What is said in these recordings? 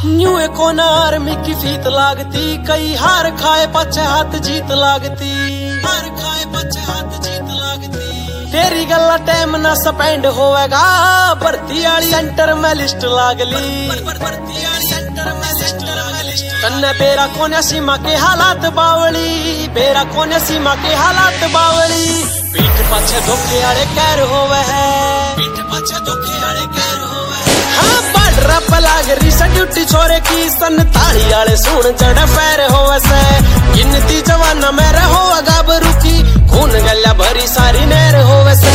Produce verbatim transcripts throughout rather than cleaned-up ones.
New कोन army की फीत लागती, कई हार खाए पचे हाथ जीत लागती, हार खाए पचे हाथ जीत लागती। तेरी गल्ला टाइम ना स्पेंड होवेगा, भर्ती आली सेंटर में लिस्ट लागली, भर्ती आली सेंटर में लिस्ट लागली। तन्ने बेरा कोने सीमा के हालात बावली, बेरा कोने सीमा के हालात बावली। पीठ पाछे धोखे आले कैर होवे है, पीठ पाछे धोखे आले कैर होवे है। हाँ बार्डर पे लाग रही सा ड्यूटी छोरे की, संताली आले सुन जड़ पैर होवे से। गिनती जवाना में रहो गाबरू की, खून गल्या भरी सारी नहर होवे से।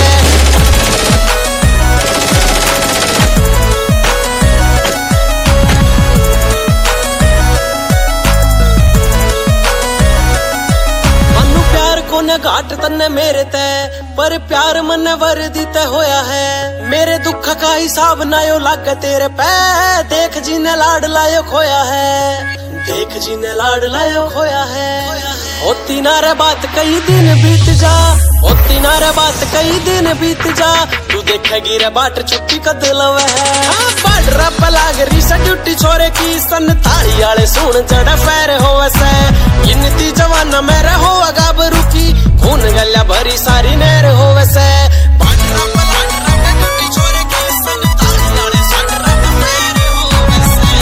घाट तन्ने मेरे ते, पर प्यार मन वर्दी ते होया है। मेरे दुख का हिसाब ना यो लागे तेरे पे, देख जी ने लाड लायो खोया है, देख जी ने लाड लायो खोया है। होती ना रे बात कई दिन बीत जा, होती ना रे बात कई दिन बीत जा, तू देखेगी रे बाट छुट्टी कद लवे है। हाँ बार्डर पे लाग रही सा ड्यूटी छोरे की, संताली आले सुन जड़ पैर होवे से। गिनती जवाना में रहो गाबरू की, खून गल्या भरी सारी नहर होवे से। बार्डर पे लाग रही ड्यूटी छोरे की, संताली आले सुन जड़ पैर होवे से।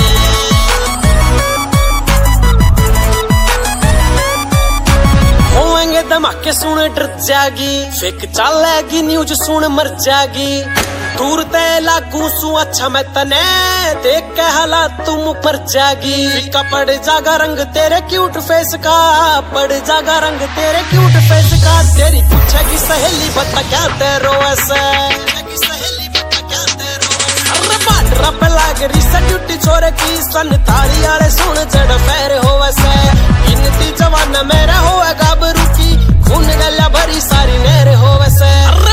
होंगे धमाके सुन डर जागी, फेक चलेगी न्यूज सुन मर जागी। दूर ते लागू सु अच्छा मैं तने, देख के हालात तुम पर जागी। फिका पड़ जागा रंग तेरे क्यूट फेस का, पड़ जागा रंग तेरे क्यूट फेस का। तेरी पूछेगी सहेली बता क्या तेरो ऐसे, अरे बार्डर पे लाग रही सा ड्यूटी छोरे की, संताली आले सुन जड़ पैर होवे से। गिनती जवाना में रहो गाबरू की, खून गल्या भरी सारी नहर होवे से।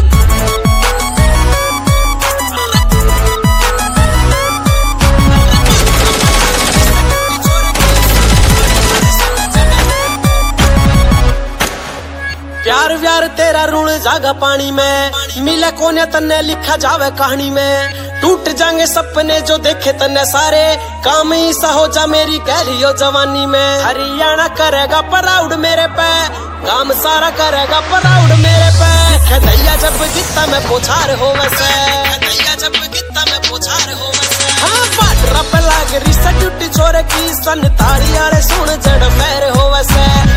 प्यार व्यार तेरा रुण जागा पानी में, मिले कोने तन्ने लिखा जावे कहानी में। टूट जाएंगे सपने जो देखे तन्ने सारे, काम ही सा हो जा मेरी कह लियो जवानी में। हरियाणा करेगा प्राउड मेरे पे, काम सारा करेगा प्राउड मेरे पे। दैया जब गित्ता में पोछार हो वैसे, दैया जब गित्ता में पोछार हो वैसे। हाँ बार्डर पे लाग रही सा ड्यूटी छोरे की, संताली आले सुन जड़ पैर हो वैसे।